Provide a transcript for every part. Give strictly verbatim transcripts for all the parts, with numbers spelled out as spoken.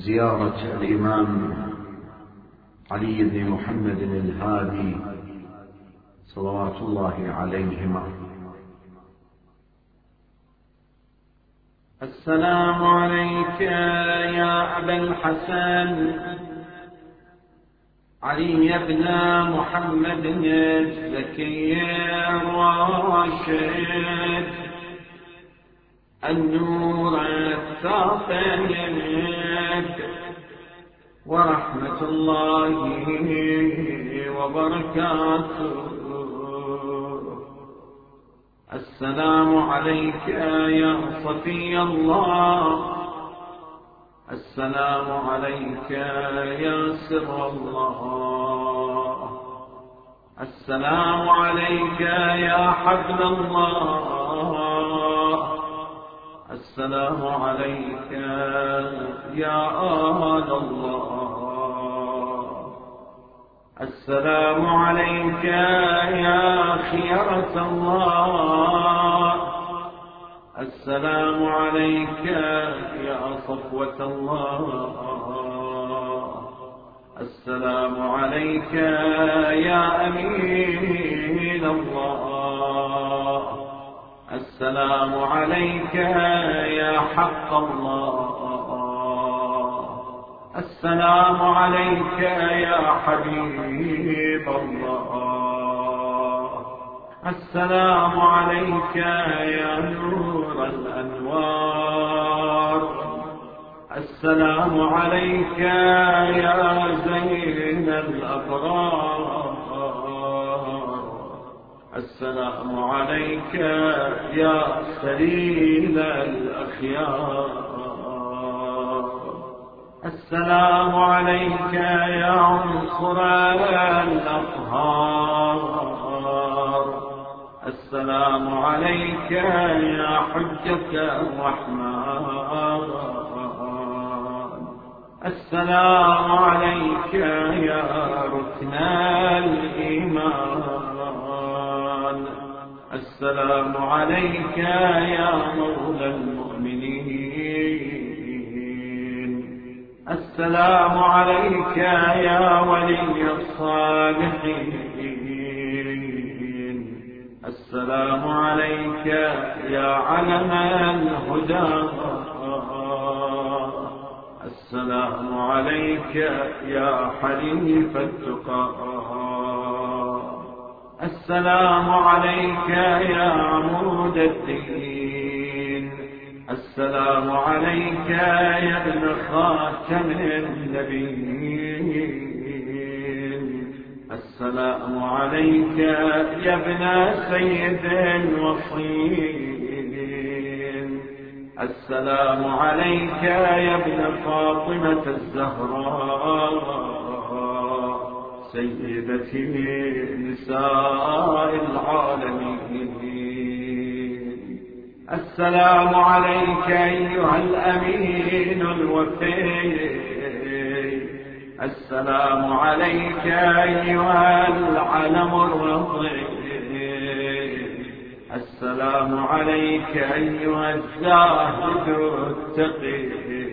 زيارة الإمام علي بن محمد الهادي صلوات الله عليهما. السلام عليك يا أبا الحسن علي بن محمد الزكي الراشد النور الثاقب ورحمة الله وبركاته. السلام عليك يا صفي الله، السلام عليك يا سر الله، السلام عليك يا حبل الله، السلام عليك يا آل الله، السلام عليك يا خيرة الله، السلام عليك يا صفوة الله، السلام عليك يا أمين الله، السلام عليك يا حق الله، السلام عليك يا حبيب الله، السلام عليك يا نور الأنوار، السلام عليك يا زين الأبرار، السلام عليك يا سليل الأخيار، السلام عليك يا عنصر الأطهار، السلام عليك يا حجة الرحمن، السلام عليك يا ركن الإيمان، السلام عليك يا مولى المؤمنين، السلام عليك يا ولي الصالحين، السلام عليك يا علم الهدى، السلام عليك يا حليف التقى، السلام عليك يا عمود الدين، السلام عليك يا ابن خاتم النبيين، السلام عليك يا ابن سيد الوصيين، السلام عليك يا ابن فاطمة الزهراء سيدتي نساء العالمين، السلام عليك أيها الأمين الوفي، السلام عليك أيها العلم الرضي، السلام عليك أيها الزاهد التقي،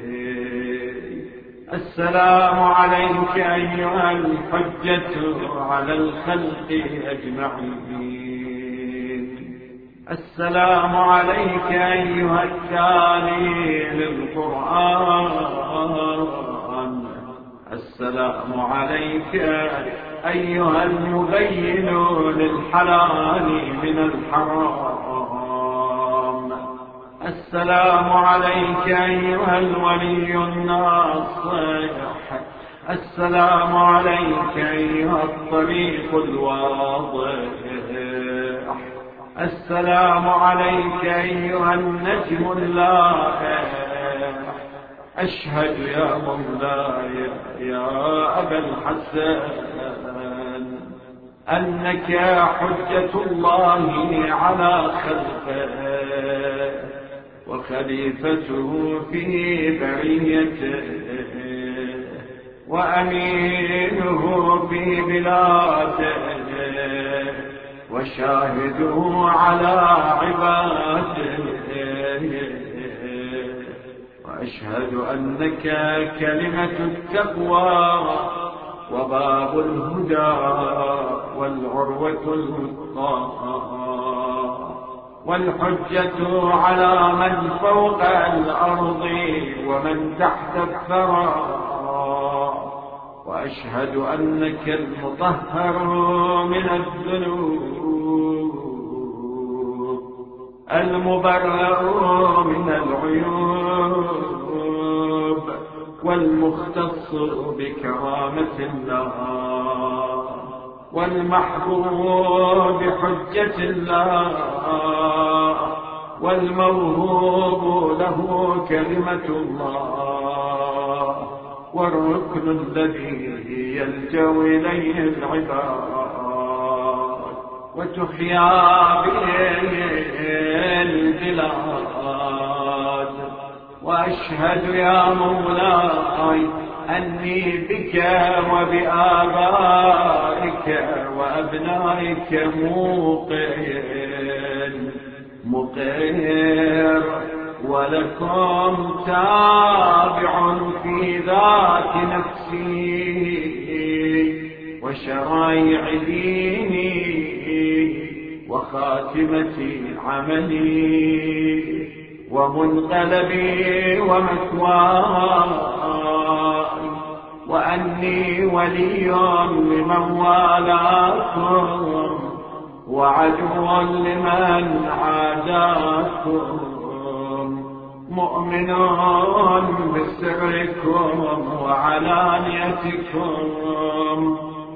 السلام عليك أيها الحجة على الخلق أجمعين، السلام عليك أيها التالي للقرآن، السلام عليك أيها المبين للحلال من الحرام، السلام عليك أيها الولي الناصح، السلام عليك أيها الطريق الواضح، السلام عليك أيها النجم اللائح، أشهد يا مولاي يا أبا الحسن أنك حجة الله على خلقه وخليفته في بريته وأمينه في بلاده وشاهده على عباده وأشهد أنك كلمة التقوى وباب الهدى والعروة الوثقى والحجة على من فوق الأرض ومن تحت الثرى. وأشهد أنك المطهر من الذنوب المبرر من العيوب والمختص بكرامة الله والمحبوب بحجة الله والموهوب له كلمة الله والركن الذي يلجأ إليه العباد وتحيا به البلاد. وأشهد يا مولاي أني بك وبآبائك وأبنائك موقن مقر ولكم تابع في ذات نفسي وشرائع ديني وخاتمة عملي ومنقلبي ومثواي وأني ولي لمن والاكم وعدو لمن عاداكم مؤمن بسركم وعلانيتكم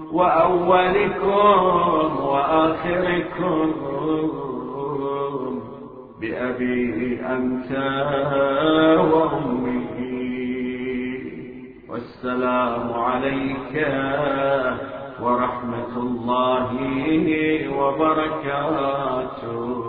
وأولكم وآخركم بأبي أنت وأمي. والسلام عليك ورحمة الله وبركاته.